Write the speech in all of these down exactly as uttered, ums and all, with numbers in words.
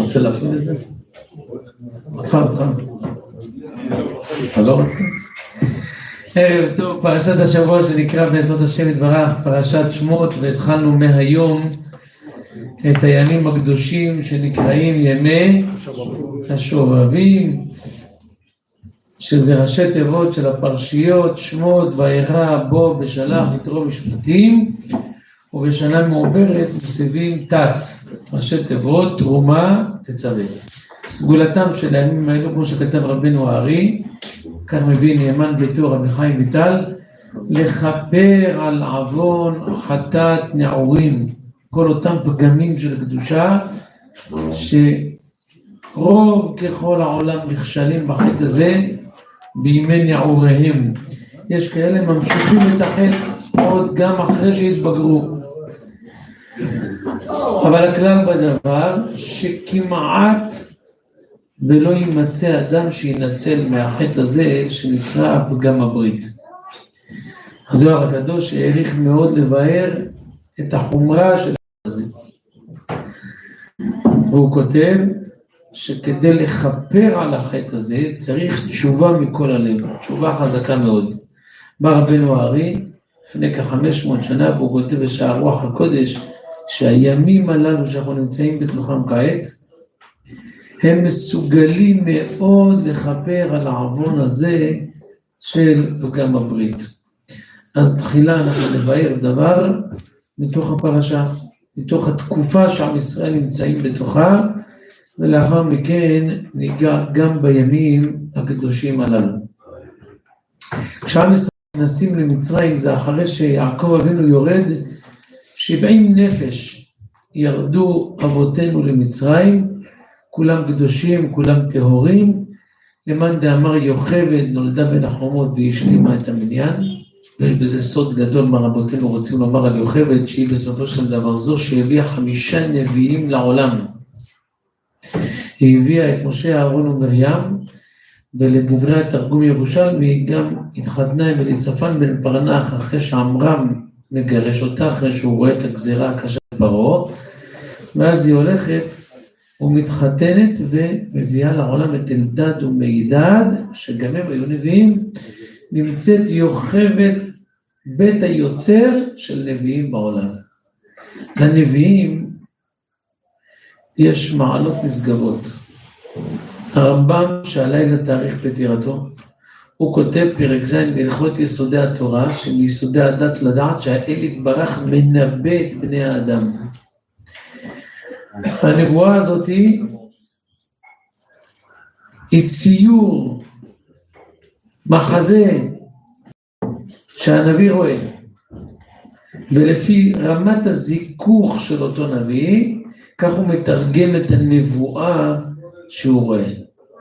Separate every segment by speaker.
Speaker 1: רוצה להפריד את זה? אותך, אותך. אתה לא רוצה? ערב טוב, פרשת השבוע שנקרא בעזרת השם יתברך, פרשת שמות, והתחלנו מהיום את הימים הקדושים שנקראים ימי השובבים, שזה ראשי תיבות של הפרשיות, שמות, וירא, בו, בשלח, יתרו, משפטים, ובשנה מעוברת מוסיפים תת, ראשי תיבות, תרומה, תצווה. סגולתם של הימים האלו, כמו שכתב רבנו הארי, כך מביא נאמן ביתו רבי חיים ויטל, לכפר על עוון חטאת נעורים, כל אותם פגמים של קדושה, שרוב ככל העולם נכשלים בחטא הזה, בימי נעוריהם. יש כאלה ממשיכים את החטא עוד גם אחרי שהתבגרו. אבל הכלל בדבר שכמעט ולא יימצא אדם שינצל מהחטא הזה שנקרא פגם הברית. הזוהר הקדוש העריך מאוד לבאר את החומרה של זה. והוא כותב שכדי לכפר על החטא הזה צריך תשובה מכל הלב, תשובה חזקה מאוד. בא רבנו הארי לפני כ-חמש מאות שנה, והוא כותב בשער רוח הקודש שהימים הללו שאנחנו נמצאים בתוכם כעת, הם מסוגלים מאוד לכפר על העוון הזה של פגם הברית. אז תחילה אנחנו נבאר דבר מתוך הפרשה, מתוך התקופה שעם ישראל נמצאים בתוכה, ולאחר מכן ניגע גם בימים הקדושים הללו. כשעם ישראל נכנסים למצרים, זה אחרי שיעקב אבינו יורד, שבעים נפש ירדו אבותינו למצרים, כולם קדושים, כולם טהורים, למאן דאמר יוכבד נולדה בין החומות והשלימה את המניין. יש בזה סוד גדול מה רבותינו רוצים לומר על יוכבד, שהיא בסופו של דבר זו שהביאה חמישה נביאים לעולם. היא הביאה את משה, אהרון ומרים, ולדברי התרגום ירושלמי היא גם התחתנה עם אליצפן בן פרנח אחרי שעמרם מגרש אותה, אחרי שהוא רואה את הגזירה הקשה פרעה, ואז היא הולכת ומתחתנת ומביאה לעולם את אלדד ומידד, שגם הם היו נביאים. נמצאת יוכבד בית היוצר של נביאים בעולם. לנביאים יש מעלות נשגבות. הרמב"ם שהלילה תאריך פטירתו, הוא כותב פרק ז' בהלכות יסודי התורה, שמיסודי הדת לדעת שהאל יתברך מנבא את בני האדם. הנבואה הזאת היא, היא ציור, מחזה שהנביא רואה, ולפי רמת הזיכוך של אותו נביא, כך הוא מתרגם את הנבואה שהוא רואה.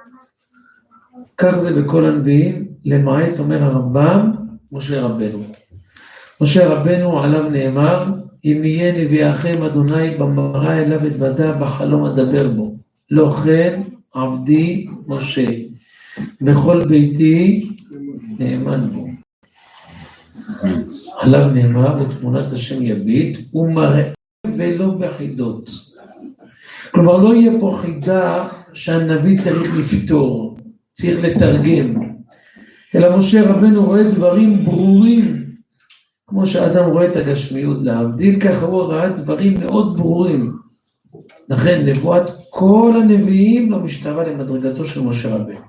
Speaker 1: כך זה בכל הנביאים, למעט אומר הרמב"ם, משה רבנו. משה רבנו עליו נאמר, אם יהיה נביאכם אדוני במראה אליו אתוודע בחלום אדבר בו. לא כן עבדי משה, בכל ביתי נאמן בו. עליו נאמר, בתמונת השם יביט, הוא מראה ולא בחידות. כלומר, לא יהיה פה חידה שהנביא צריך לפתור, צריך לתרגם. אלא משה רבנו רואה דברים ברורים, כמו שאדם רואה את הגשמיות להבדיל, ככה הוא ראה דברים מאוד ברורים. לכן נבואת כל הנביאים לא משתווה למדרגתו של משה רבנו.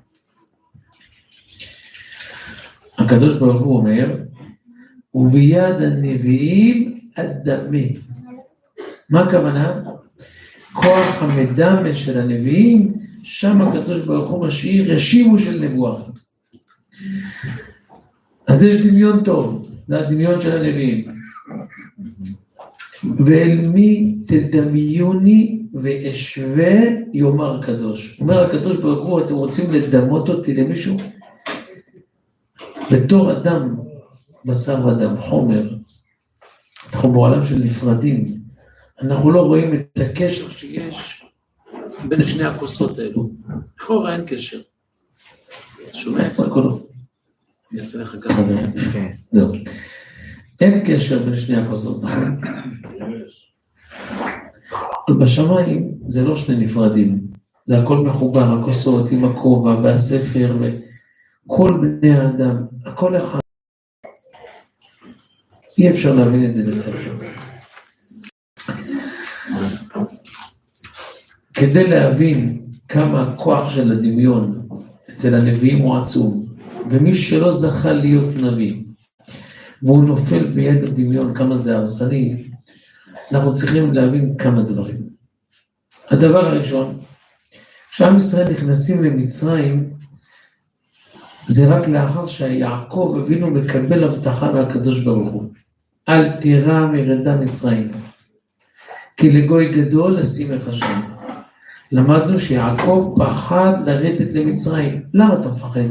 Speaker 1: הקדוש ברוך הוא אומר, וביד הנביאים אדמה. מה הכוונה? כוח המדמה של הנביאים, שם הקדוש ברוך הוא משאיר רשימו של נבואה. אז יש דמיון טוב, זה הדמיון של הנביאים. ואל מי תדמיוני ואשווה יאמר קדוש. אומר הקדוש ברוך הוא, אתם רוצים לדמות אותי למישהו? בתור אדם, בשר ודם, חומר, אנחנו בעולם של נפרדים, אנחנו לא רואים את הקשר שיש בין שני הכוסות האלו. לכאורה אין קשר. שומע את זה הכל? אני אעשה לך ככה דרך. זהו. אין קשר בין שני הכוסות, נכון? אבל בשמיים זה לא שני נפרדים, זה הכל מחובר, הכוסות עם הכובע והספר וכל בני האדם, הכל אחד. אי אפשר להבין את זה בספר. כדי להבין כמה הכוח של הדמיון אצל הנביאים הוא עצום, ומי שלא זכה להיות נביא, והוא נופל ביד הדמיון כמה זה הרסני, אנחנו צריכים להבין כמה דברים. הדבר הראשון, כשעם ישראל נכנסים למצרים, זה רק לאחר שיעקב אבינו מקבל הבטחה מהקדוש ברוך הוא. אל תירא מרדה מצרים, כי לגוי גדול אשימך שם. למדנו שיעקב פחד לרדת למצרים. למה אתה מפחד?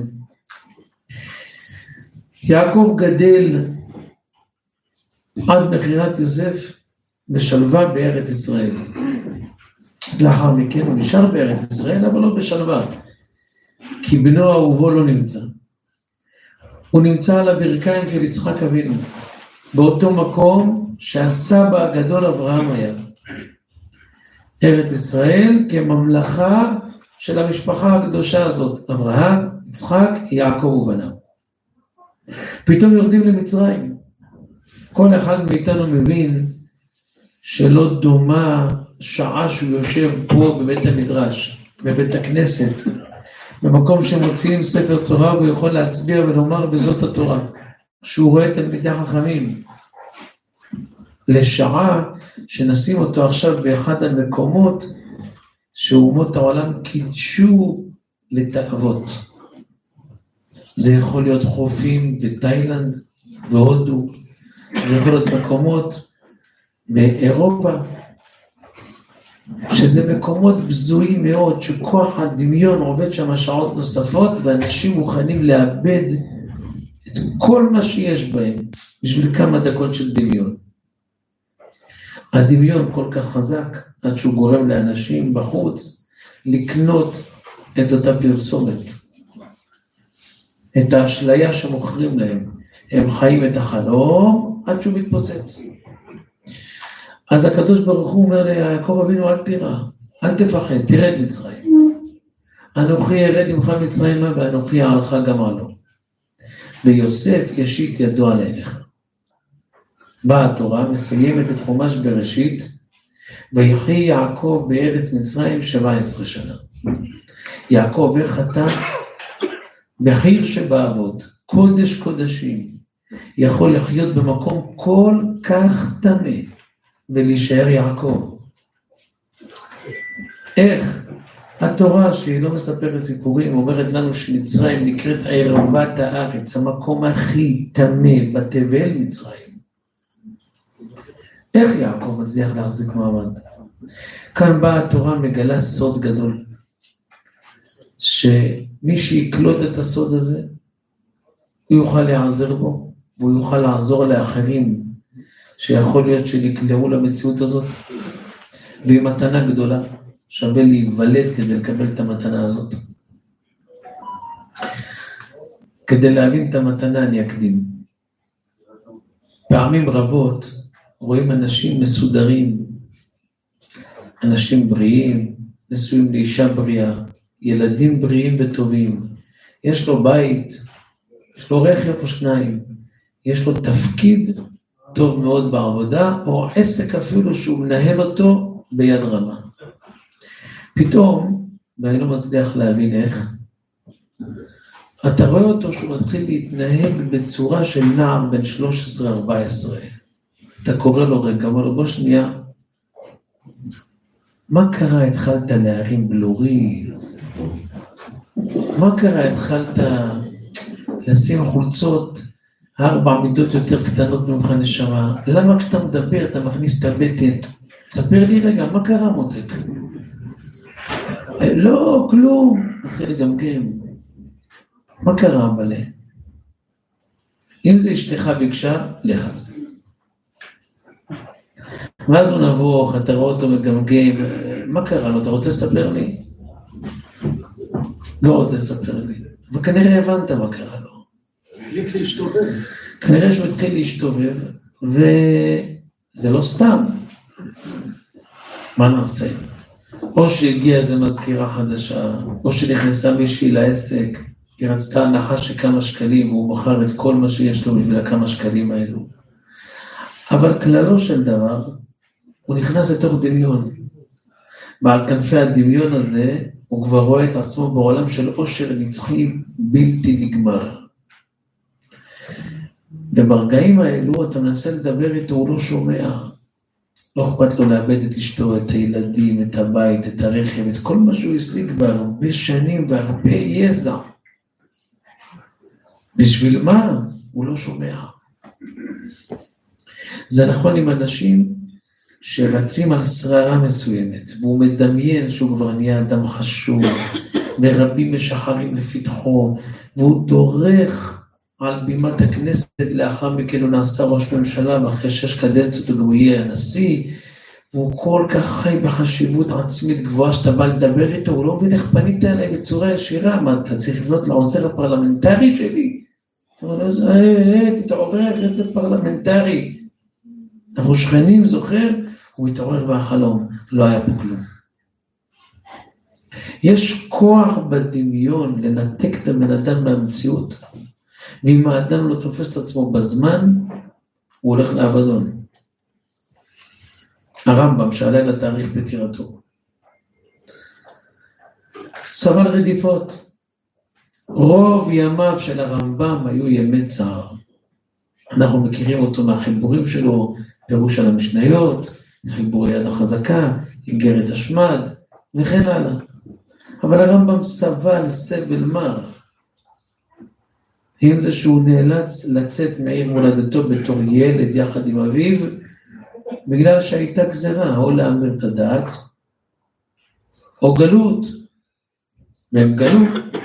Speaker 1: יעקב גדל עד מכירת יוסף בשלווה בארץ ישראל. לאחר מכן הוא נשאר בארץ ישראל, אבל לא בשלווה, כי בנו אהובו לא נמצא. הוא נמצא על הברכיים של יצחק אבינו, באותו מקום שהסבא הגדול אברהם היה. ארץ ישראל כממלכה של המשפחה הקדושה הזאת, אברהם, יצחק, יעקב ובניו. פתאום יורדים למצרים. כל אחד מאיתנו מבין שלא דומה שעה שהוא יושב פה בבית המדרש, בבית הכנסת, במקום שמוציאים ספר תורה והוא יכול להצביע ולומר בזאת התורה, שהוא רואה תלמידי חכמים, לשעה שנשים אותו עכשיו באחד המקומות שאומות העולם קידשו לתאוות. זה יכול להיות חופים בתאילנד, בהודו, זה יכול להיות מקומות באירופה, שזה מקומות בזויים מאוד, שכוח הדמיון עובד שם שעות נוספות, ואנשים מוכנים לאבד את כל מה שיש בהם, בשביל כמה דקות של דמיון. הדמיון כל כך חזק, עד שהוא גורם לאנשים בחוץ, לקנות את אותה פרסומת, את האשליה שמוכרים להם. הם חיים את החלום, עד שהוא מתפוצץ. אז הקדוש ברוך הוא אומר ליעקב אבינו, אל תירא, אל תפחד, תרד מצרים. אנוכי ירד עמך מצרימה, ואנוכי אעלך גמלו. ויוסף ישית ידו על עיניך. באה התורה, מסיימת את חומש בראשית, ויחי יעקב בארץ מצרים שבע עשרה שנה. יעקב וחטא בחיר שבאבות, קודש קודשים, יכול לחיות במקום כל כך טמא, ולהישאר יעקב. איך? התורה שהיא לא מספרת סיפורים, אומרת לנו שמצרים נקראת ערבת הארץ, המקום הכי טמא בתבל מצרים. איך יעקב מצליח להחזיק מעמד? כאן באה התורה מגלה סוד גדול, שמי שיקלוט את הסוד הזה, הוא יוכל להיעזר בו, והוא יוכל לעזור לאחרים, שיכול להיות שנקלעו למציאות הזאת, והיא מתנה גדולה, שווה להיוולד כדי לקבל את המתנה הזאת. כדי להבין את המתנה אני אקדים. פעמים רבות רואים אנשים מסודרים, אנשים בריאים, נשואים לאישה בריאה, ילדים בריאים וטובים, יש לו בית, יש לו רכב או שניים, יש לו תפקיד טוב מאוד בעבודה, או עסק אפילו שהוא מנהל אותו ביד רמה. פתאום, ואני לא מצליח להבין איך, אתה רואה אותו שהוא מתחיל להתנהג בצורה של נער בין שלוש עשרה ארבע עשרה. אתה קורא לו רגע, אומר לו בוא שנייה, מה קרה? התחלת להרים בלורית? מה קרה? התחלת לשים חולצות ארבע מידות יותר קטנות ממך נשמה? למה כשאתה מדבר אתה מכניס את הבטן? תספר לי רגע, מה קרה מותק? לא, כלום. מתחיל לגמגם. מה קרה מלא? אם זה אשתך ביקשה, לך על זה. ואז הוא נבוך, אתה רואה אותו מגמגם, מה קרה לו? אתה רוצה לספר לי? לא רוצה לספר לי. אבל כנראה הבנת מה קרה לו.
Speaker 2: התחיל להשתובב.
Speaker 1: כנראה שהוא התחיל להשתובב, וזה לא סתם. מה נעשה? או שהגיעה איזו מזכירה חדשה, או שנכנסה מישהי לעסק, היא רצתה הנחה של כמה שקלים, והוא מכר את כל מה שיש לו בשביל הכמה שקלים האלו. אבל כללו של דבר, הוא נכנס לתוך דמיון. ועל כנפי הדמיון הזה, הוא כבר רואה את עצמו בעולם של עושר נצחי בלתי נגמר. וברגעים האלו, אתה מנסה לדבר איתו, הוא לא שומע. לא אכפת לו לאבד את אשתו, את הילדים, את הבית, את הרכב, את כל מה שהוא השיג בהרבה שנים והרבה יזע. בשביל מה? הוא לא שומע. זה נכון עם אנשים שרצים על שררה מסוימת, והוא מדמיין שהוא כבר נהיה אדם חשוב, ורבים משחרים לפתחו, והוא דורך על בימת הכנסת, לאחר מכן הוא נעשה ראש ממשלה, ואחרי שש קדנציות הוא יהיה הנשיא, והוא כל כך חי בחשיבות עצמית גבוהה, שאתה בא לדבר איתו, הוא לא מבין איך פנית אליי בצורה ישירה, מה, אתה צריך לבנות לעוזר הפרלמנטרי שלי? אתה אומר לו, אה, תתעורר, איזה פרלמנטרי. אנחנו שכנים, זוכר? הוא התעורר בחלום, לא היה פה כלום. יש כוח בדמיון לנתק את הבן אדם מהמציאות, ואם האדם לא תופס את עצמו בזמן, הוא הולך לאבדון. הרמב"ם שעלה לתאריך פטירתו. סבל רדיפות. רוב ימיו של הרמב"ם היו ימי צער. אנחנו מכירים אותו מהחיבורים שלו, פירוש על המשניות, חיבורי יד החזקה, איגרת השמד, וכן הלאה. אבל הרמב"ם סבל סבל מר. אם זה שהוא נאלץ לצאת מעיר מולדתו בתור ילד יחד עם אביו, בגלל שהייתה גזרה, או להמר את הדעת, או גלות, והם גלו.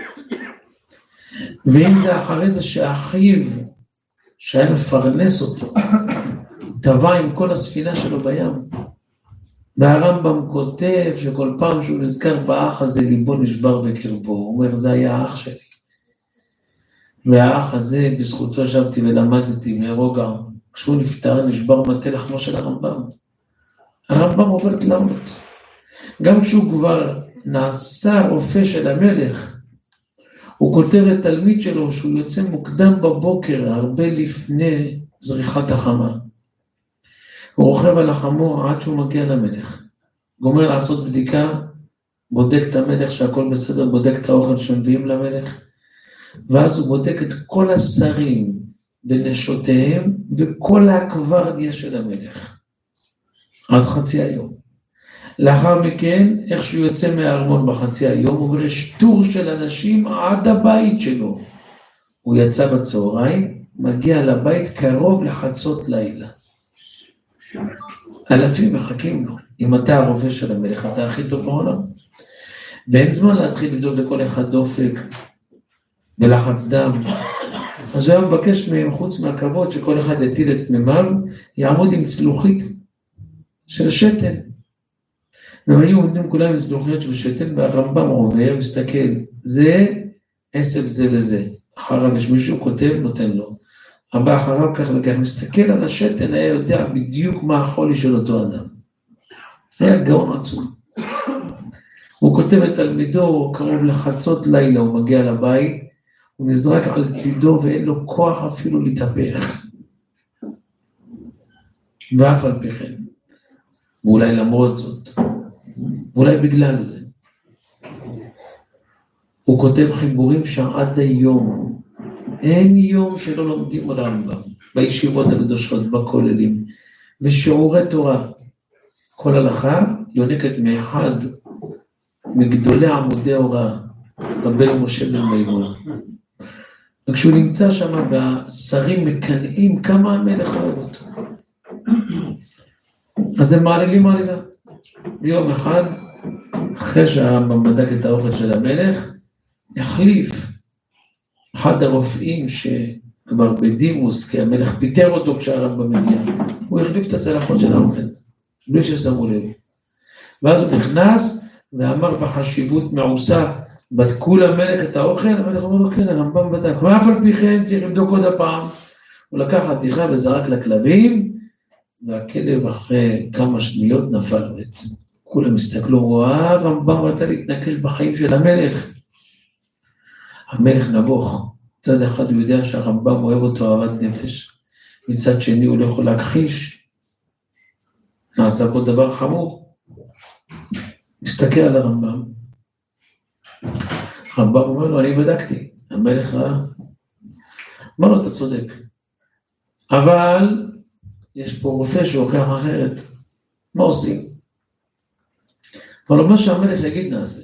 Speaker 1: ואם זה אחרי זה שאחיו, שהיה מפרנס אותו, טבע עם כל הספינה שלו בים. והרמב"ם כותב שכל פעם שהוא נזכר באח הזה, ליבו נשבר בקרבו. הוא אומר, זה היה האח שלי. והאח הזה, בזכותו ישבתי ולמדתי מרוגע, כשהוא נפטר, נשבר מטה לחמו של הרמב"ם. הרמב"ם עובר תלאות. גם כשהוא כבר נעשה רופא של המלך, הוא כותב לתלמיד שלו שהוא יוצא מוקדם בבוקר, הרבה לפני זריחת החמה. הוא רוכב על החמור עד שהוא מגיע למלך. גומר לעשות בדיקה, בודק את המלך שהכל בסדר, בודק את האוכל שמביאים למלך, ואז הוא בודק את כל השרים ונשותיהם וכל הקוורדיה של המלך. עד חצי היום. לאחר מכן, איך שהוא יוצא מהארמון בחצי היום, הוא אומר, יש טור של אנשים עד הבית שלו. הוא יצא בצהריים, מגיע לבית קרוב לחצות לילה. אלפים מחכים לו. אם אתה הרופא של המלך, אתה הכי טוב בעולם. ואין זמן להתחיל לבדוק לכל אחד דופק ולחץ דם. אז הוא היה מבקש מהם, חוץ מהכבוד, שכל אחד יטיל את מימיו, יעמוד עם צלוחית של שתן. והם היו עומדים כולם עם צלוחיות של שתן, והרמב"ם עובר, מסתכל, זה עשב זה לזה. אחריו יש מישהו כותב, נותן לו. הבא אחריו כך וכך, מסתכל על השתן, היה יודע בדיוק מה החולי של אותו אדם. היה גאון עצום. הוא כותב את תלמידו, קרוב לחצות לילה, הוא מגיע לבית, הוא נזרק על צידו ואין לו כוח אפילו להתהפך. ואף על פי כן, ואולי למרות זאת, ואולי בגלל זה, הוא כותב חיבורים שעד היום, אין יום שלא לומדים רמב"ם, בישיבות הקדושות, בכוללים, ושיעורי תורה, כל הלכה יונקת מאחד מגדולי עמודי הוראה, רבי משה בן מימון. וכשהוא נמצא שם והשרים מקנאים כמה המלך אוהב אותו. אז הם מעלילים מעלילה. ביום אחד, אחרי שהרמב"ם בדק את האוכל של המלך, החליף אחד הרופאים שכבר בדימוס, כי המלך פיטר אותו כשהרמב"ם מגיע, הוא החליף את הצלחות של האוכל, בלי ששמו לב. ואז הוא נכנס ואמר בחשיבות מעושה, בדקו למלך את האוכל, המלך אומר לו, כן, הרמב"ם בדק, ואף על פי כן צריך לבדוק עוד הפעם. הוא לקח חתיכה וזרק לכלבים, והכלב אחרי כמה שניות נפל מת. כולם הסתכלו, וואה, הרמב"ם רצה להתנקש בחיים של המלך. המלך נבוך, מצד אחד הוא יודע שהרמב"ם אוהב אותו אהבת נפש, מצד שני הוא לא יכול להכחיש, נעשה פה דבר חמור. מסתכל על הרמב"ם, הרמב"ם אומר לו, אני בדקתי, המלך ראה, אמר לו, אתה צודק, אבל יש פה רופא שהוכיח אחרת, מה עושים? אמר לו, מה שהמלך יגיד נעשה,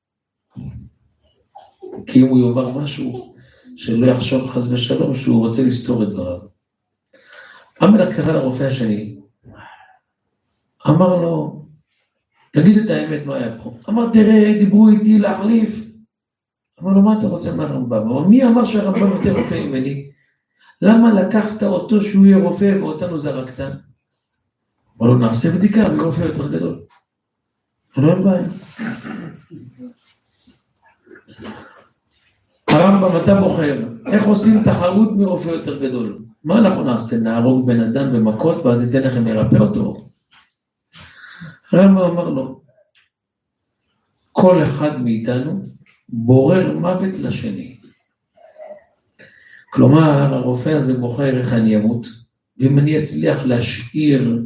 Speaker 1: כי אם הוא יאמר משהו שלא יחשוב חס ושלום שהוא רוצה לסתור את דבריו. המלך קרא לרופא השני, אמר לו, תגיד את האמת מה היה פה. אמר, תראה, דיברו איתי להחליף. אמר לו, מה אתה רוצה מהרמב"ם? אמר, מי אמר שהרמב"ם יותר רופא ממני? למה לקחת אותו שהוא יהיה רופא ואותנו זרקת? אמר לו, נעשה בדיקה, מי רופא יותר גדול. לא אין בעיה. הרמב"ם, אתה בוחר, איך עושים תחרות מרופא יותר גדול? מה אנחנו נעשה? נהרוג בן אדם במכות ואז ייתן לכם לרפא אותו? הרמב"ם אמר לו, כל אחד מאיתנו בורר מוות לשני. כלומר, הרופא הזה בוחר איך אני אמות, ואם אני אצליח להשאיר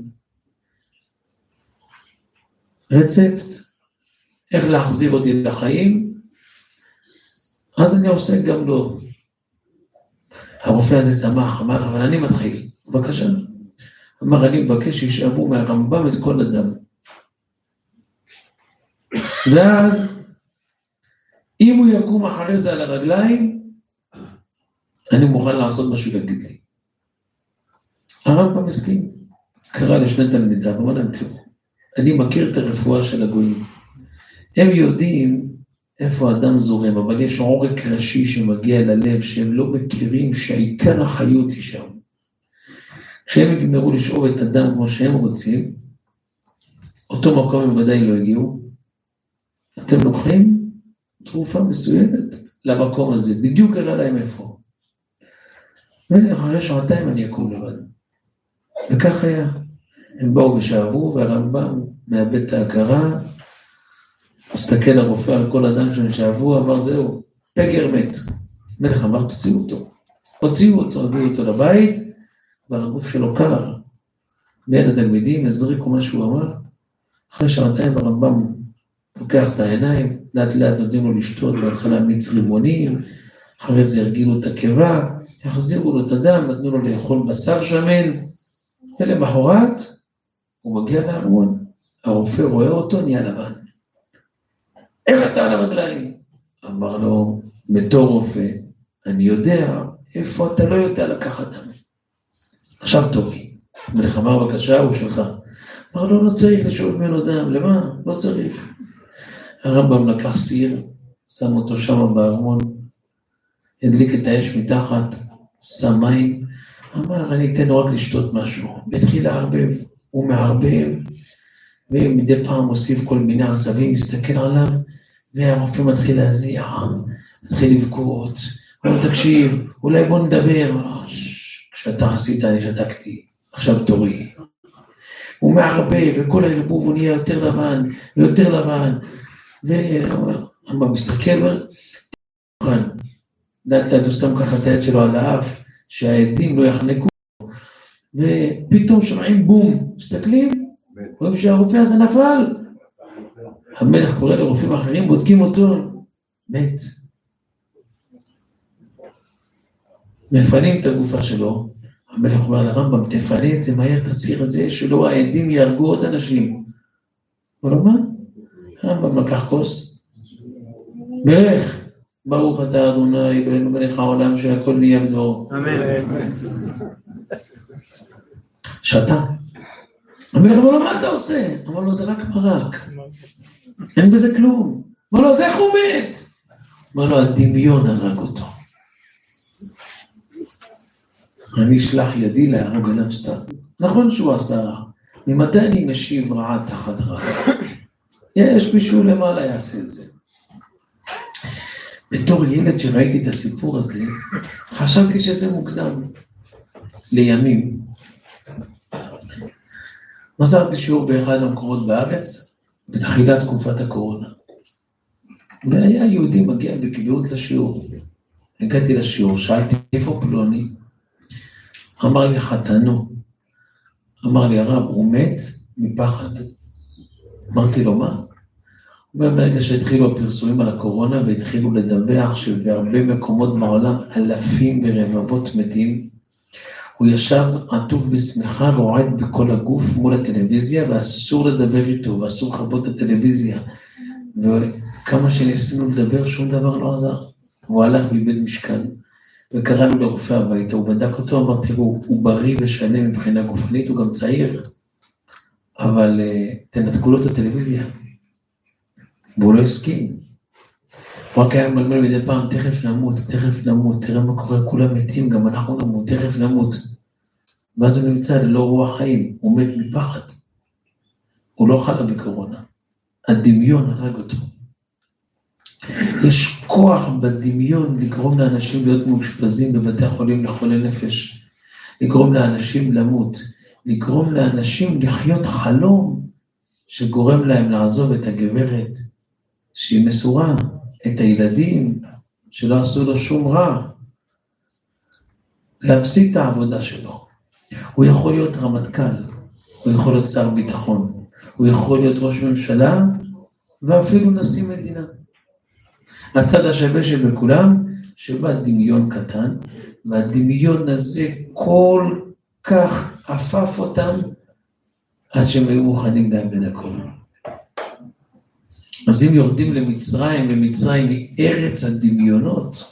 Speaker 1: רצפט, איך להחזיר אותי לחיים, אז אני עושה גם לו. הרופא הזה שמח, אמר, אבל אני מתחיל, בבקשה. אמר, אני מבקש שישאבו מהרמב"ם את כל הדם. ואז, אם הוא יקום אחרי זה על הרגליים, אני מוכן לעשות מה שהוא יגיד לי. הרמב"ם מסכים, קרא לשני תלמידיו, אמר להם, תראו, אני מכיר את הרפואה של הגויים. הם יודעים איפה האדם זורם, אבל יש עורק ראשי שמגיע ללב, שהם לא מכירים שהעיקר החיות היא שם. כשהם יגמרו לשאוב את הדם כמו שהם רוצים, אותו מקום הם ודאי לא הגיעו, אתם לוקחים תרופה מסוימת למקום הזה, בדיוק הראה להם איפה. ואחרי שעתיים אני אקום לבד. וכך היה. הם באו ושאבו, והרמב"ם מאבד את ההכרה, מסתכל הרופא על כל אדם שהם שאבו, אמר זהו, פגר מת. מלך אמר, תוציאו אותו. הוציאו אותו, הביאו אותו לבית, והגוף שלו קר. בין התלמידים, הזריקו מה שהוא אמר. אחרי שעתיים הרמב"ם לוקח את העיניים, לאט לאט נותנים לו לשתות, בהתחלה מיץ רימונים, אחרי זה הרגילו את הקיבה, החזירו לו את הדם, נתנו לו לאכול בשר שמן, ולמחרת הוא מגיע לארמון, הרופא רואה אותו, נהיה לבן. איך אתה על הרגליים? אמר לו, בתור רופא, אני יודע איפה אתה לא יודע לקחת דם. עכשיו תורי, מלך אמר בבקשה, הוא שלך. אמר לו, לא צריך לשאוב ממנו דם, למה? לא צריך. הרמב"ם לקח סיר, שם אותו שם בארמון, הדליק את האש מתחת, שם מים, אמר, אני אתן לו רק לשתות משהו. והתחיל להרבב, הוא מערבב, ומדי פעם מוסיף כל מיני עשבים, מסתכל עליו, והרופא מתחיל להזיע, מתחיל לבכות, הוא אומר, תקשיב, אולי בוא נדבר, כשאתה עשית אני שתקתי, עכשיו תורי. הוא מערבב, וכל הערבוב הוא נהיה יותר לבן, ויותר לבן, והרמב"ם מסתכל, ואומר, לאט לאט הוא שם ככה את היד שלו על האף, שהעדים לא יחנקו, ופתאום שומעים בום, מסתכלים, רואים שהרופא הזה נפל, המלך קורא לרופאים אחרים, בודקים אותו, מת. מפנים את הגופה שלו, המלך אומר לרמב"ם, תפנה את זה מהר, את הסיר הזה, שלא העדים יהרגו עוד אנשים. אבל מה? הרמב"ם לקח כוס, מלך, ברוך אתה אדוני, בנו מלך העולם שהכל נהיה בדברו.
Speaker 3: אמן.
Speaker 1: שתה. המלך אמר לו, מה אתה עושה? אמר לו, זה רק מרק. אין בזה כלום. אמר לו, אז איך הוא מת? אמר לו, הדמיון הרג אותו. אני אשלח ידי להרוג אדם סתם. נכון שהוא עשה רע. ממתי אני משיב רעה תחת רע? יש מישהו למעלה יעשה את זה. בתור ילד שראיתי את הסיפור הזה, חשבתי שזה מוגזם. לימים. מסרתי שיעור באחד המקומות בארץ, בתחילת תקופת הקורונה. והיה יהודי מגיע בקביעות לשיעור. הגעתי לשיעור, שאלתי איפה פלוני? אמר לי חתנו. אמר לי הרב, הוא מת מפחד. אמרתי לו מה? ברגע שהתחילו הפרסומים על הקורונה והתחילו לדווח שבהרבה מקומות בעולם אלפים ורבבות מתים, הוא ישב עטוף בשמחה ורועד בכל הגוף מול הטלוויזיה ואסור לדבר איתו ואסור לחבות את הטלוויזיה. וכמה שניסינו לדבר שום דבר לא עזר. הוא הלך ואיבד משקל וקראנו לרופא הביתה, הוא בדק אותו, אמר תראו, הוא בריא ושלם מבחינה גופנית, הוא גם צעיר, אבל uh, תנתקו לו את הטלוויזיה. והוא לא הסכים. הוא רק היה מלמל מדי פעם, תכף נמות, תכף נמות, תראה מה קורה, כולם מתים, גם אנחנו נמות, תכף נמות. ואז הוא נמצא ללא רוח חיים, הוא מת מפחד. הוא לא חלה בקורונה. הדמיון הרג אותו. יש כוח בדמיון לגרום לאנשים להיות מאושפזים בבתי החולים לחולי נפש, לגרום לאנשים למות, לגרום לאנשים לחיות חלום שגורם להם לעזוב את הגברת שהיא מסורה, את הילדים שלא עשו לו שום רע, להפסיק את העבודה שלו. הוא יכול להיות רמטכ"ל, הוא יכול להיות שר ביטחון, הוא יכול להיות ראש ממשלה ואפילו נשיא מדינה. הצד השווה שבכולם, שבא דמיון קטן, והדמיון הזה כל כך אפף אותם, עד שהם היו מוכנים לאבד הכל. אז אם יורדים למצרים, ומצרים היא ארץ הדמיונות,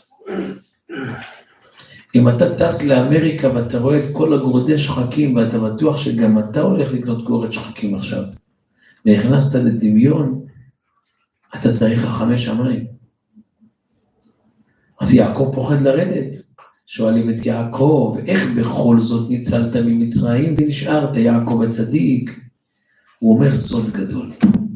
Speaker 1: אם אתה טס לאמריקה ואתה רואה את כל הגורדי שחקים, ואתה בטוח שגם אתה הולך לקנות גורד שחקים עכשיו, והכנסת לדמיון, אתה צריך חכמי שמיים. אז יעקב פוחד לרדת. שואלים את יעקב, איך בכל זאת ניצלת ממצרים ונשארת יעקב הצדיק? הוא אומר סוד גדול.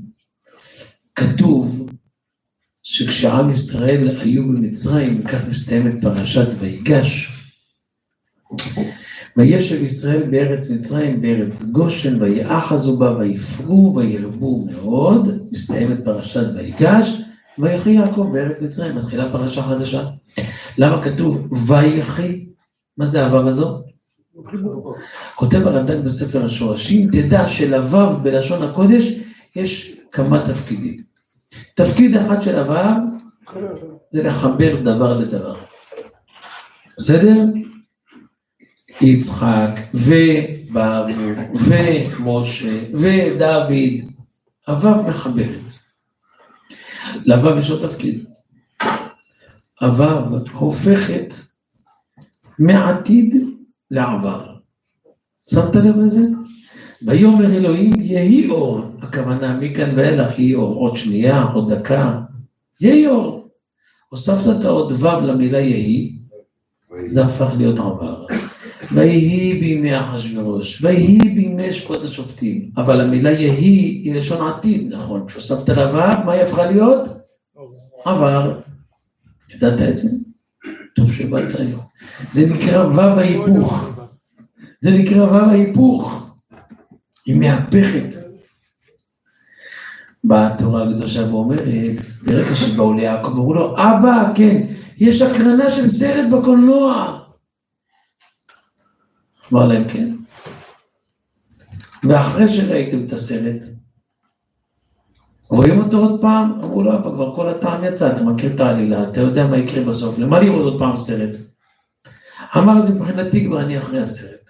Speaker 1: כתוב שכשעם ישראל היו במצרים, וכך מסתיימת פרשת ויגש, וישב ישראל בארץ מצרים, בארץ גושן, ויאחזו בה, ויפרו, וירבו מאוד, מסתיימת פרשת ויגש, ויחי יעקב בארץ מצרים, מתחילה פרשה חדשה. למה כתוב ויחי? מה זה הוו הזו? כותב הרד"ק בספר השורשים, תדע שלוו בלשון הקודש יש כמה תפקידים. תפקיד אחד של הוו זה לחבר דבר לדבר. בסדר? יצחק וברוך ומשה ודוד, הוו מחברת. לוו יש עוד תפקיד. הוו הופכת מעתיד לעבר. שמת לב לזה? ויאמר אלוהים יהי אור, הכוונה מכאן ואילך יהי אור, עוד שנייה, עוד דקה, יהי אור. הוספת את העוד וו למילה יהי, זה הפך להיות עבר. ויהי בימי אחשוורוש, ויהי בימי שפוט השופטים, אבל המילה יהי היא לשון עתיד, נכון? כשהוספת לעבר, מה היא הפכה להיות? עבר. ידעת את זה? טוב שבאת היום. זה נקרא וו ההיפוך. זה נקרא וו ההיפוך. היא מהפכת. באה התורה הקדושה ואומרת, ברגע שבאו ליעקב, אמרו לו, אבא, כן, יש הקרנה של סרט בקולנוע. אמר להם כן. ואחרי שראיתם את הסרט, רואים אותו עוד פעם? אמרו לו, אבא, כבר כל הטעם יצא, אתה מכיר את העלילה, אתה יודע מה יקרה בסוף, למה לראות עוד פעם סרט? אמר, זה מבחינתי כבר אני אחרי הסרט.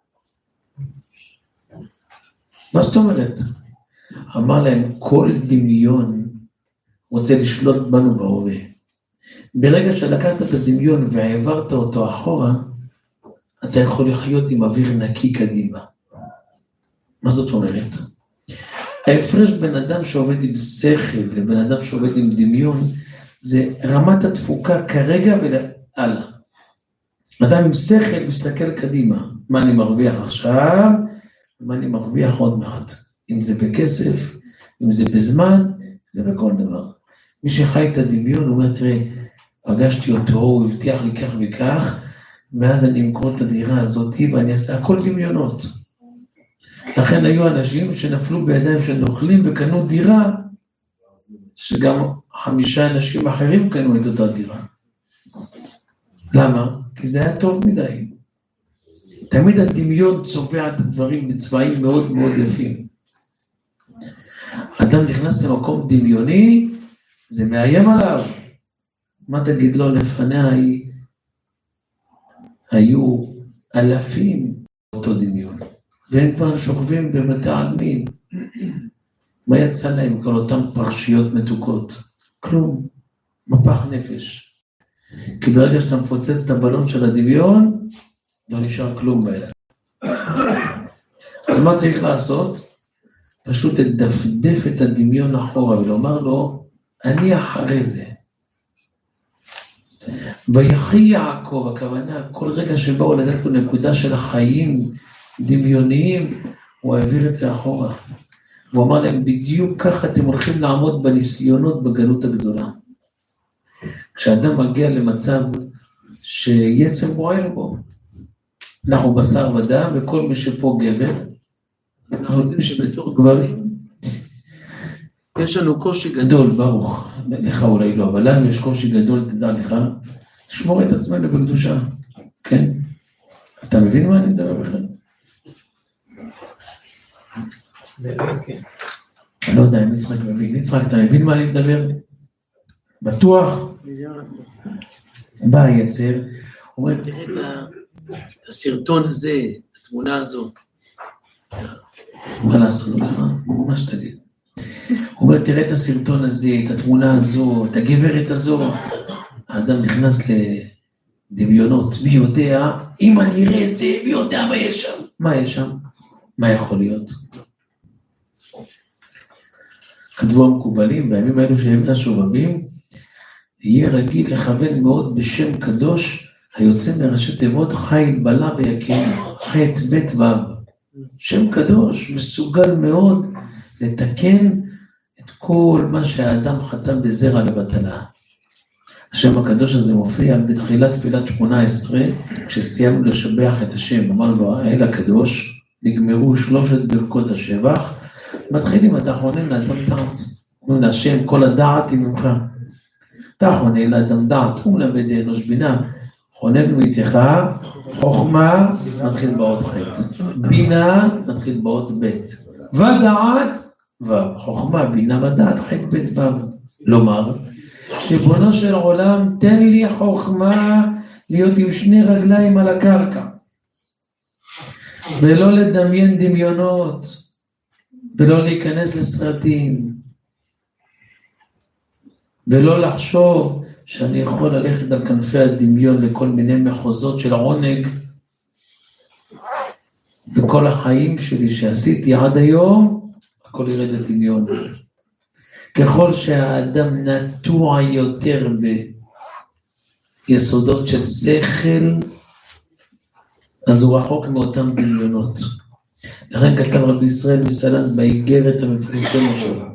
Speaker 1: מה זאת אומרת? אמר להם, כל דמיון רוצה לשלוט בנו בהווה. ברגע שלקחת את הדמיון והעברת אותו אחורה, אתה יכול לחיות עם אוויר נקי קדימה. מה זאת אומרת? ההפרש בין אדם שעובד עם שכל לבין אדם שעובד עם דמיון, זה רמת התפוקה כרגע ולהלאה. אדם עם שכל מסתכל קדימה, מה אני מרוויח עכשיו, ומה אני מרוויח עוד מעט. אם זה בכסף, אם זה בזמן, זה בכל דבר. מי שחי את הדמיון, הוא אומר, תראה, פגשתי אותו, הוא הבטיח לי כך וכך, ואז אני אמכור את הדירה הזאת, ואני אעשה הכל דמיונות. לכן היו אנשים שנפלו בידיים של נוכלים וקנו דירה, שגם חמישה אנשים אחרים קנו את אותה דירה. למה? כי זה היה טוב מדי. תמיד הדמיון צובע את הדברים בצבעים מאוד מאוד יפים. אדם נכנס למקום דמיוני, זה מאיים עליו. מה תגיד לו? לפניה היו אלפים באותו דמיון, והם כבר שוכבים בבתי עלמין. מה יצא להם כל אותם פרשיות מתוקות? כלום, מפח נפש. כי ברגע שאתה מפוצץ את הבלון של הדמיון, לא נשאר כלום ביד. אז מה צריך לעשות? פשוט לדפדף את הדמיון אחורה ולומר לו, אני אחרי זה. ויחי יעקב, הכוונה, כל רגע שבאו לדעת לו נקודה של החיים דמיוניים, הוא העביר את זה אחורה. הוא אמר להם, בדיוק ככה אתם הולכים לעמוד בניסיונות בגלות הגדולה. כשאדם מגיע למצב שיצר בוער בו, אנחנו בשר ודם, וכל מי שפה גבר, אנחנו יודעים שבתור גברים, יש לנו קושי גדול, ברוך, לך אולי לא, אבל לנו יש קושי גדול, תדע לך, לשמור את עצמנו בקדושה, כן? אתה מבין מה אני מדבר בכלל? אני לא יודע אם יצחק מבין, יצחק, אתה מבין מה אני מדבר? בטוח? בא היצר, הוא אומר, תראה את הסרטון הזה, התמונה הזו. מה לעשות לך? מה שתגיד. הוא אומר, תראה את הסרטון הזה, את התמונה הזו, את הגברת הזו. האדם נכנס לדמיונות, מי יודע, אם אני אראה את זה, מי יודע מה יש שם? מה יש שם? מה יכול להיות? כתבו המקובלים, בימים האלו שהם לשובבים, יהיה רגיל לכוון מאוד בשם קדוש, היוצא מראשי תיבות חיל בלה ויקין, חטא בית וו. שם קדוש מסוגל מאוד לתקן את כל מה שהאדם חתם בזרע לבטלה. השם הקדוש הזה מופיע בתחילת תפילת שמונה עשרה, כשסיימנו לשבח את השם, אמר לו, האל הקדוש, נגמרו שלושת ברכות השבח, מתחילים, אתה חונן לאדם דעת. אומרים להשם, כל הדעת היא ממך. אתה חונן לאדם דעת, הוא מלמד אנוש בינה. חונן מאיתך, חוכמה, מתחיל באות ח'. בינה, מתחיל באות ב'. ודעת, ו'. חוכמה, בינה ודעת, ח' ב' ו'. לומר, ריבונו של עולם, תן לי חוכמה להיות עם שני רגליים על הקרקע. ולא לדמיין דמיונות. ולא להיכנס לסרטים, ולא לחשוב שאני יכול ללכת על כנפי הדמיון לכל מיני מחוזות של עונג, וכל החיים שלי שעשיתי עד היום, הכל ירד לדמיון. ככל שהאדם נטוע יותר ביסודות של שכל, אז הוא רחוק מאותם דמיונות. לכן כתב רבי ישראל מסלנט באיגרת המפורסמת שלו,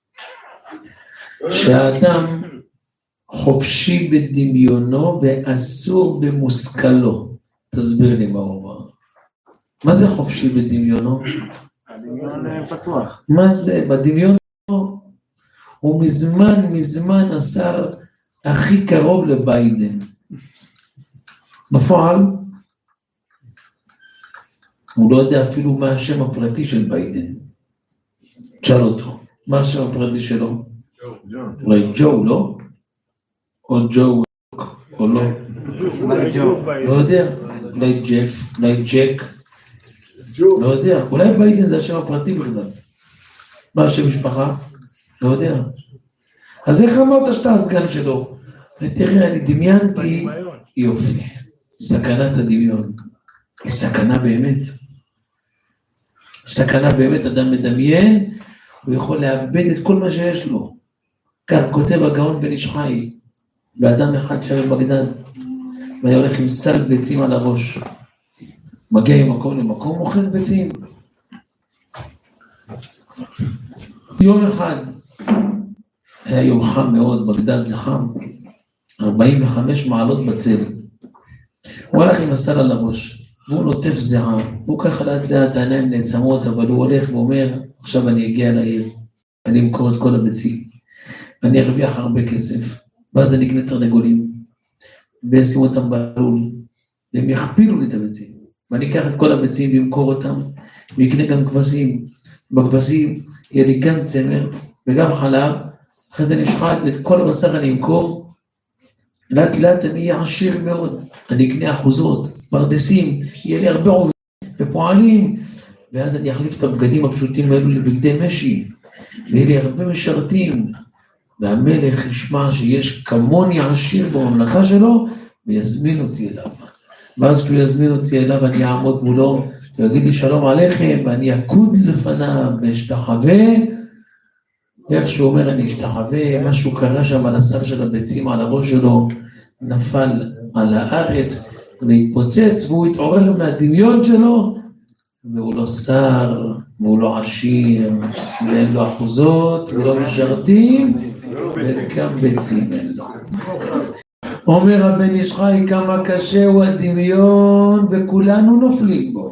Speaker 1: שהאדם חופשי בדמיונו ואסור במושכלו. תסביר לי מה הוא אומר. מה זה חופשי בדמיונו?
Speaker 2: הדמיון פתוח.
Speaker 1: מה זה? בדמיון הוא מזמן מזמן השר הכי קרוב לביידן. בפועל, הוא לא יודע אפילו מה השם הפרטי של ביידן. תשאל אותו, מה השם הפרטי שלו? אולי ג'ו, לא? או ג'ו, או לא? לא יודע, אולי ג'ף, אולי ג'ק, לא יודע, אולי ביידן זה השם הפרטי בכלל. מה השם משפחה? לא יודע. אז איך אמרת שאתה הסגן שלו? ותראה, אני דמיינתי, יופי, סכנת הדמיון, היא סכנה באמת. סכנה באמת, אדם מדמיין, הוא יכול לאבד את כל מה שיש לו. כך כותב הגאון בן איש חי, באדם אחד שהיה בגדד, והיה הולך עם סל ביצים על הראש. מגיע ממקום למקום, מוכר ביצים. יום אחד, היה יום חם מאוד, בגדד זה חם, ארבעים וחמש מעלות בצל. הוא הלך עם הסל על הראש, והוא נוטף זרע, הוא ככה לאט לאט העיניים נעצמות, אבל הוא הולך ואומר, עכשיו אני אגיע לעיר, אני אמכור את כל הביצים, ואני ארוויח הרבה כסף, ואז אני אקנה תרנגולים, ואשים אותם בלול, והם יכפילו לי את הביצים, ואני אקח את כל הביצים ואמכור אותם, ויקנה גם כבשים, בכבשים יהיה לי גם צמר, וגם חלב, אחרי זה נשחט, ואת כל הבשר אני אמכור, לאט לאט אני אהיה עשיר מאוד, אני אקנה אחוזות, פרדסים, יהיה לי הרבה עובדים ופועלים, ואז אני אחליף את הבגדים הפשוטים האלו לבגדי משי, ויהיה לי הרבה משרתים, והמלך ישמע שיש כמוני עשיר בממלכה שלו, ויזמין אותי אליו. ואז כשהוא יזמין אותי אליו, אני אעמוד מולו, ויגיד לי שלום עליכם, ואני אקוד לפניו, ואשתחווה, איך שהוא אומר אני אשתחווה, משהו קרה שם על הסל של הביצים, על הראש שלו, נפל על הארץ, והתפוצץ, והוא התעורר מהדמיון שלו, והוא לא שר, והוא לא עשיר, ואין לו אחוזות, ולא משרתים, וגם ביצים אין לו. אומר הבן איש חי, כמה קשה הוא הדמיון, וכולנו נופלים בו.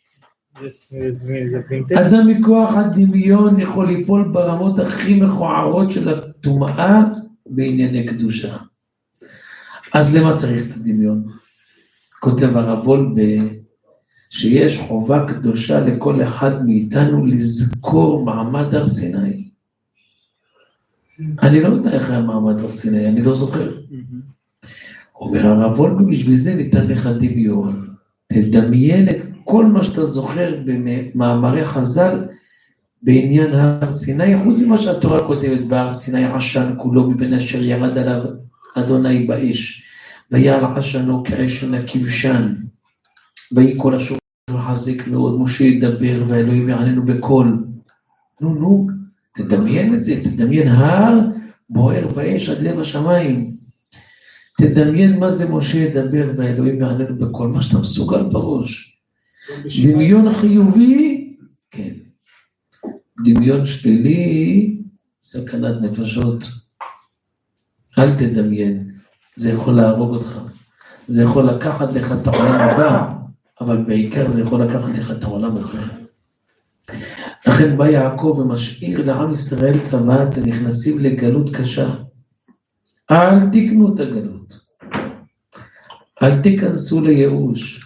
Speaker 1: אדם מכוח הדמיון יכול ליפול ברמות הכי מכוערות של הטומאה בענייני קדושה. אז למה צריך את הדמיון? כותב הרב וולבה שיש חובה קדושה לכל אחד מאיתנו לזכור מעמד הר סיני. אני לא יודע איך היה מעמד הר סיני, אני לא זוכר. אומר הרב וולבה, בשביל זה ניתן לך דמיון. תדמיין את כל מה שאתה זוכר במאמרי חז"ל בעניין הר סיני, חוץ ממה שהתורה כותבת, והר סיני עשן כולו מבין אשר ירד עליו אדוני באש, ויעל עשנו כעשן הכבשן, ויהי כל השופט מחזק מאוד, משה ידבר והאלוהים יעננו בקול. נו נו, תדמיין את זה, תדמיין הר בוער באש עד לב השמיים. תדמיין מה זה משה ידבר והאלוהים יעננו בקול, מה שאתה מסוגל בראש. דמיון חיובי, כן. דמיון שלילי, סכנת נפשות. אל תדמיין, זה יכול להרוג אותך. זה יכול לקחת לך את העולם הבא, אבל בעיקר זה יכול לקחת לך את העולם הזה. לכן בא יעקב ומשאיר לעם ישראל צוואת, נכנסים לגלות קשה. אל תקנו את הגלות. אל תיכנסו לייאוש.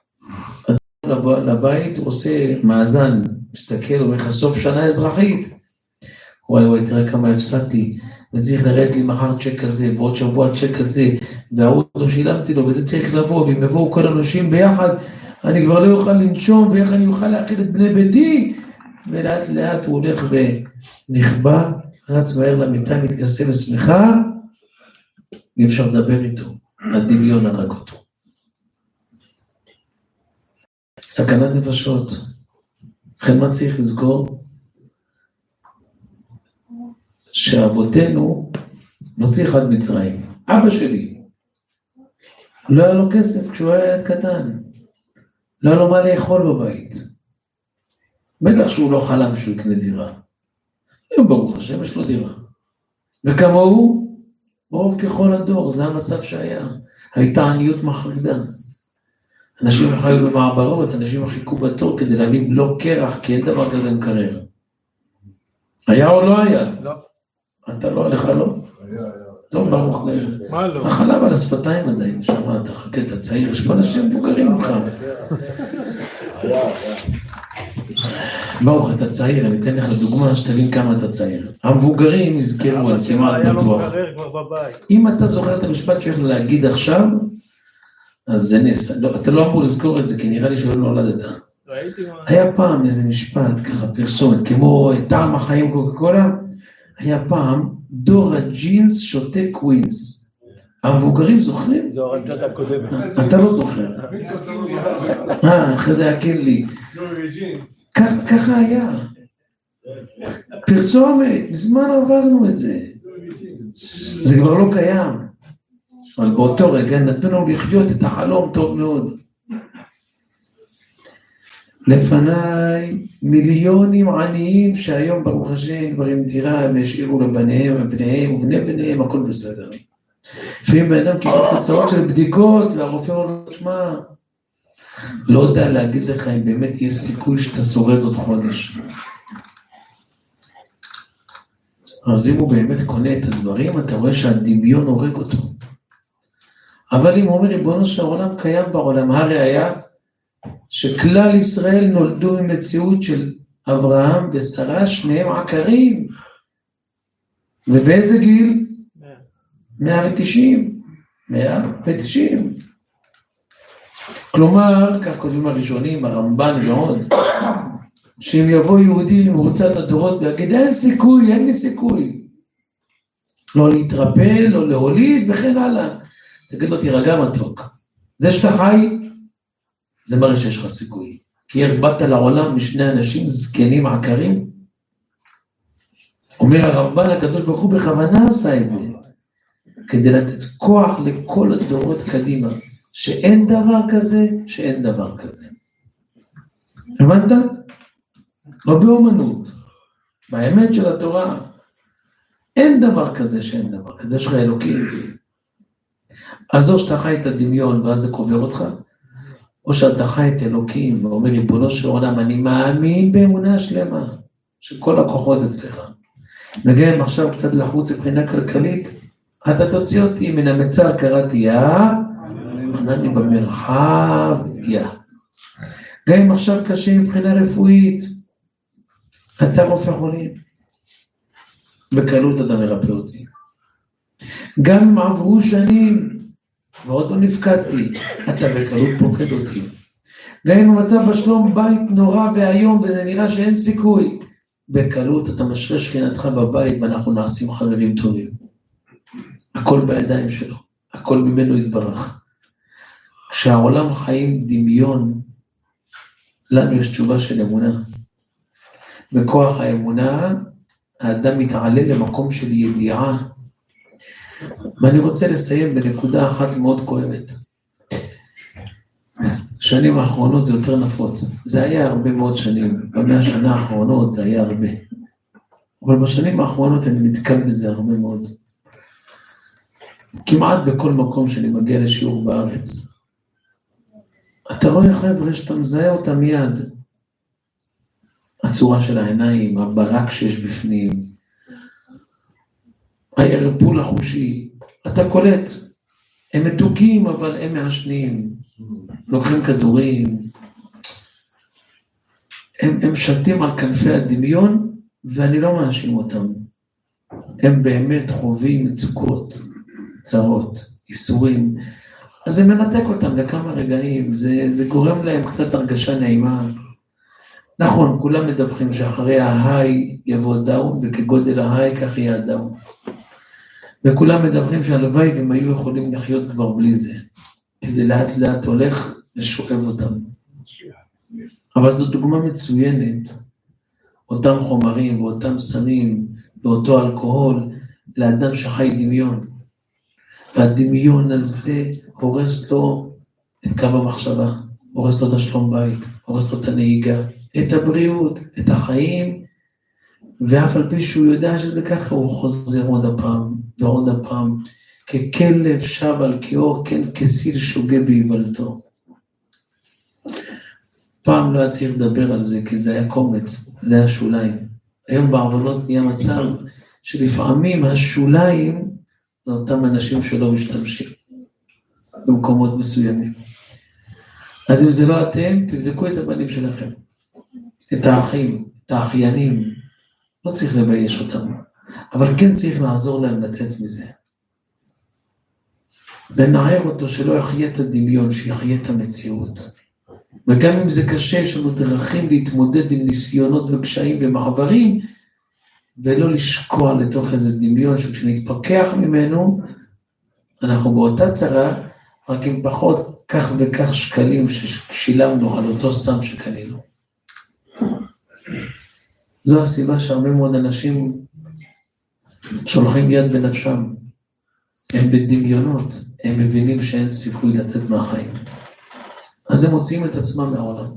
Speaker 1: לבית הוא עושה מאזן, מסתכל, הוא אומר לך סוף שנה אזרחית. וואי וואי, תראה כמה הפסדתי, וצריך לרדת לי מחר צ'ק כזה, ועוד שבוע צ'ק כזה, והאוטו שילמתי לו, וזה צריך לבוא, ואם יבואו כל אנשים ביחד, אני כבר לא יוכל לנשום, ואיך אני יוכל להכיל את בני ביתי, ולאט לאט הוא הולך ונכבה, רץ מהר למיטה, מתכסה ושמחה, אי אפשר לדבר איתו, הדמיון הרג אותו. סכנת נפשות. לכן מה צריך לזכור? שאבותינו לא צריך עד מצרים. אבא שלי לא היה לו כסף כשהוא היה ילד קטן. לא היה לו מה לאכול בבית. בטח שהוא לא חלם שהוא יקנה דירה. היום ברוך השם יש לו דירה. וכמוהו, ברוב ככל הדור, זה המצב שהיה. הייתה עניות מחרידה. אנשים חיו במעברות, אנשים חיכו בתור כדי להביא בלוק קרח, כי אין דבר כזה מקרר. היה או לא היה?
Speaker 2: לא.
Speaker 1: אתה לא, לך לא?
Speaker 2: היה, היה.
Speaker 1: טוב, ברוך.
Speaker 2: מה לא?
Speaker 1: החלב על השפתיים עדיין, שמה, אתה חכה, אתה צעיר, יש פה אנשים מבוגרים ממך. ברוך, אתה צעיר, אני אתן לך דוגמה שתבין כמה אתה צעיר. המבוגרים יזכרו על כמעט בטוח. אם אתה זוכר את המשפט שהולך להגיד עכשיו, אז זה נס. אתה לא אמור לזכור את זה, כי נראה לי שלא נולדת. היה פעם איזה משפט, ככה פרסומת, כמו טעם החיים קוקה קולה, היה פעם דור הג'ינס שותה קווינס. המבוגרים זוכרים?
Speaker 2: זו הרנג'ת הקודמת.
Speaker 1: אתה לא זוכר. אה, אחרי זה היה כן לי. ככה היה. פרסומת, בזמן עברנו את זה. זה כבר לא קיים. אבל באותו רגע נתנו לנו לחיות את החלום טוב מאוד. לפניי מיליונים עניים שהיום ברוך השם כבר עם דירה והשאירו לבניהם ובניהם ובני בניהם, הכל בסדר. לפעמים באדם קיבל תוצאות של בדיקות והרופא אומר, שמע, לא יודע להגיד לך אם באמת יש סיכוי שאתה שורד עוד חודש. אז אם הוא באמת קונה את הדברים, אתה רואה שהדמיון הורג אותו. אבל אם הוא אומר, ריבונו של העולם קיים בעולם, הראיה שכלל ישראל נולדו ממציאות של אברהם ושרה, שניהם עקרים. ובאיזה גיל? מאה ותשעים. מאה ותשעים. כלומר, כך כותבים הראשונים, הרמב"ן ועוד, שאם יבוא יהודי ממרוצת הדורות ויגיד, אין סיכוי, אין לי סיכוי. לא להתרפל, לא להוליד וכן הלאה. תגיד לו, תירגע מתוק. זה שאתה חי, זה מראה שיש לך סיכוי. כי איך באת לעולם משני אנשים זקנים עקרים? אומר הרמב"ן הקדוש ברוך הוא בכוונה עשה את זה, כדי לתת כוח לכל הדורות קדימה, שאין דבר כזה, שאין דבר כזה. הבנת? לא באומנות, באמת של התורה. אין דבר כזה שאין דבר כזה, יש לך אלוקים. אז או שאתה חי את הדמיון ואז זה קובר אותך, או שאתה חי את אלוקים ואומר, ריבונו של עולם, אני מאמין באמונה שלמה, שכל הכוחות אצלך. נגיע עם עכשיו קצת לחוץ מבחינה כלכלית, אתה תוציא אותי מן המצר, קראתי יא, ענני במרחב יא. גם אם עכשיו קשה מבחינה רפואית, אתה רופא חולים, בקלות אתה מרפא אותי. גם אם עברו שנים, ועוד לא נפקדתי, אתה בקלות פוקד אותי. גם אם המצב בשלום בית נורא והיום, וזה נראה שאין סיכוי, בקלות אתה משרה שכינתך בבית, ואנחנו נעשים חברים טובים. הכל בידיים שלו, הכל ממנו יתברך. כשהעולם חיים דמיון, לנו יש תשובה של אמונה. בכוח האמונה, האדם מתעלה למקום של ידיעה. ואני רוצה לסיים בנקודה אחת מאוד כואבת. שנים האחרונות זה יותר נפוץ. זה היה הרבה מאוד שנים. במאה השנה האחרונות זה היה הרבה. אבל בשנים האחרונות אני נתקל בזה הרבה מאוד. כמעט בכל מקום שאני מגיע לשיעור בארץ. אתה רואה חבר'ה שאתה מזהה אותה מיד. הצורה של העיניים, הברק שיש בפנים, הערפול החושי, אתה קולט, הם מתוקים אבל הם מעשנים, לוקחים כדורים, הם, הם שתים על כנפי הדמיון ואני לא מאשים אותם, הם באמת חווים מצוקות, צרות, איסורים, אז זה מנתק אותם לכמה רגעים, זה, זה גורם להם קצת הרגשה נעימה, נכון, כולם מדווחים שאחרי ההיי יבוא דאון, וכגודל ההיי כך יהיה הדאון. וכולם מדווחים שהלוואי והם היו יכולים לחיות כבר בלי זה. כי זה לאט לאט הולך ושואב אותם. אבל זו דוגמה מצוינת. אותם חומרים ואותם סמים ואותו אלכוהול לאדם שחי דמיון. והדמיון הזה הורס לו את קו המחשבה, הורס לו את השלום בית, הורס לו את הנהיגה. את הבריאות, את החיים, ואף על פי שהוא יודע שזה ככה, הוא חוזר עוד הפעם, ועוד הפעם, ככלב שב על קיאור, כן, כסיל שוגה בהיוולדו. פעם לא היה צריך לדבר על זה, כי זה היה קומץ, זה היה שוליים. היום בעוונות נהיה מצב, שלפעמים השוליים, זה אותם אנשים שלא משתמשים, במקומות מסוימים. אז אם זה לא אתם, תבדקו את הבנים שלכם. את האחים, את האחיינים, לא צריך לבייש אותם, אבל כן צריך לעזור להם לצאת מזה. לנער אותו שלא יחיה את הדמיון, שיחיה את המציאות. וגם אם זה קשה, יש לנו דרכים להתמודד עם ניסיונות וקשיים ומעברים, ולא לשקוע לתוך איזה דמיון, שכשנתפקח ממנו, אנחנו באותה צרה, רק עם פחות כך וכך שקלים ששילמנו על אותו סם שקנינו. זו הסיבה שהרבה מאוד אנשים שולחים יד בנפשם. הם בדמיונות, הם מבינים שאין סיכוי לצאת מהחיים. אז הם מוצאים את עצמם מהעולם.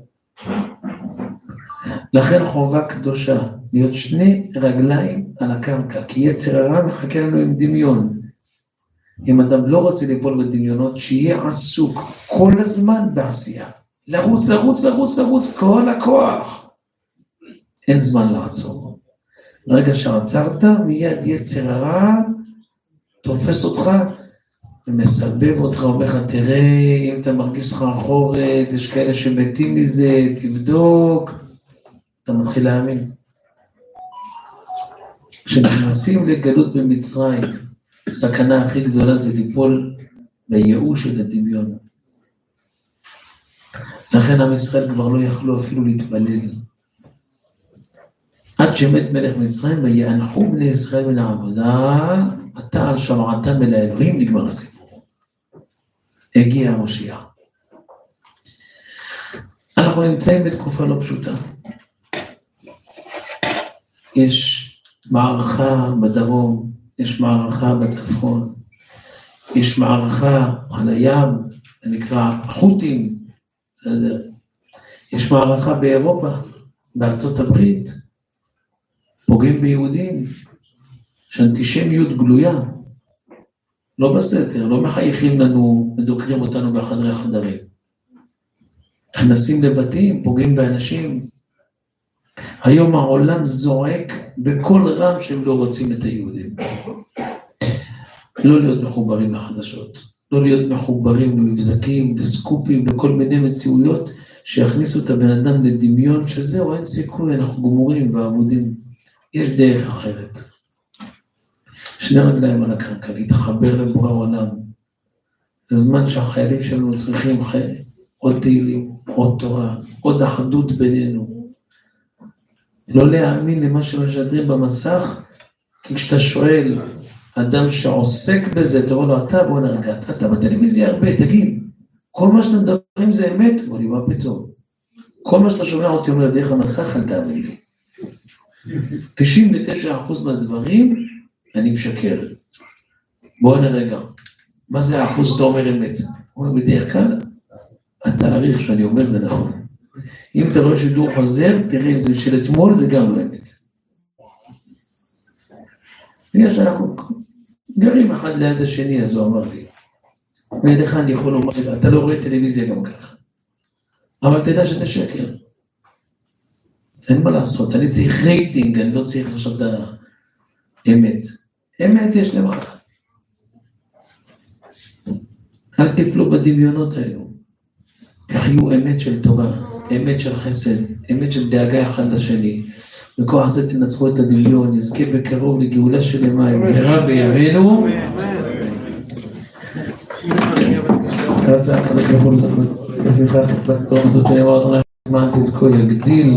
Speaker 1: לכן חובה קדושה, להיות שני רגליים על הקרקע, כי יצר הרע מחכה לנו עם דמיון. אם אדם לא רוצה ליפול בדמיונות, שיהיה עסוק כל הזמן בעשייה. לרוץ, לרוץ, לרוץ, לרוץ, כל הכוח. אין זמן לעצור. ברגע שעצרת, מיד יצר הרע, תופס אותך, ומסבב אותך, אומר לך, תראה, אם אתה מרגיש סחרחורת, יש כאלה שמתים מזה, תבדוק, אתה מתחיל להאמין. כשנכנסים לגלות במצרים, הסכנה הכי גדולה זה ליפול בייאוש של הדמיון. לכן עם ישראל כבר לא יכלו אפילו להתפלל. עד שמת מלך מצרים ויאנחו בני ישראל מן העבודה, אתה על שרעתם אל האלוהים, נגמר הסיפור. הגיע המשיח. אנחנו נמצאים בתקופה לא פשוטה. יש מערכה בדרום, יש מערכה בצפון, יש מערכה על הים, זה נקרא חות'ים, בסדר? יש מערכה באירופה, בארצות הברית, פוגעים ביהודים, יש אנטישמיות גלויה, לא בסתר, לא מחייכים לנו, מדוקרים אותנו בחדרי חדרים. נכנסים לבתים, פוגעים באנשים. היום העולם זועק בכל רם שהם לא רוצים את היהודים. לא להיות מחוברים לחדשות, לא להיות מחוברים למבזקים, לסקופים, לכל מיני מציאויות שיכניסו את הבן אדם לדמיון, שזהו, אין סיכוי, אנחנו גמורים ועבודים. יש דרך אחרת. שני רגליים על הקרקע, להתחבר לבורא העולם. זה זמן שהחיילים שלנו צריכים עוד תהילים, עוד תורה, עוד אחדות בינינו. לא להאמין למה שמשדרים במסך, כי כשאתה שואל אדם שעוסק בזה, תראו לו, אתה בוא נרגע, אתה בטלוויזיה הרבה, תגיד, כל מה שאתה מדברים זה אמת, בוא לי, מה פתאום? כל מה שאתה שומע אותי אומר דרך המסך, אל תאמין לי. תשעים ותשעה אחוז מהדברים, אני משקר. בוא נרגע. מה זה האחוז שאתה אומר אמת? הוא אומר, בדרך כלל, התאריך שאני אומר זה נכון. אם אתה רואה שידור חוזר, תראה אם זה של אתמול, זה גם לא אמת. יש אנחנו גרים אחד ליד השני, אז הוא אמר לי, לידך אני יכול לומר, אתה לא רואה טלוויזיה גם ככה. אבל תדע שאתה שקר. אין מה לעשות, אני צריך רייטינג, אני לא צריך עכשיו את האמת. אמת יש למעלה. אל תפלו בדמיונות האלו. תחיו אמת של תורה, אמת של חסד, אמת של דאגה אחד לשני. בכוח זה תנצחו את הדמיון, נזכה בקרוב לגאולה שלמה, במהרה בימינו. רצה הקדוש ברוך הוא לפיכך בתורה הזאת שנאמר, זמן צדקו יגדיל